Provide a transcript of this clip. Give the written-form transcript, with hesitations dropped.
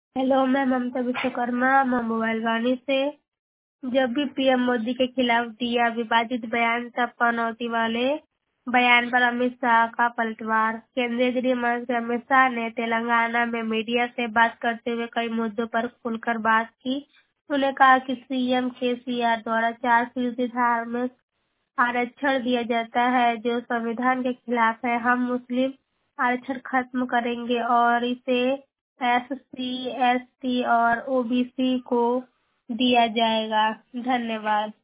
Hello, मैं ममता विश्वकर्मा, मैं mobile वाणी से। जब भी पीएम मोदी के खिलाफ दिया विवादित बयान तब पनौती वाले बयान पर अमित शाह का पलटवार। केंद्रीय गृह मंत्री अमित शाह ने तेलंगाना में मीडिया से बात करते हुए कई मुद्दों पर खुलकर बात की। उन्होंने कहा कि सीएम केसीआर द्वारा 4% धार्मिक आरक्षण दिया जाता है जो संविधान के खिलाफ है। हम मुस्लिम आरक्षण खत्म करेंगे और इसे एससी, एसटी और ओबीसी को दिया जाएगा। धन्यवाद।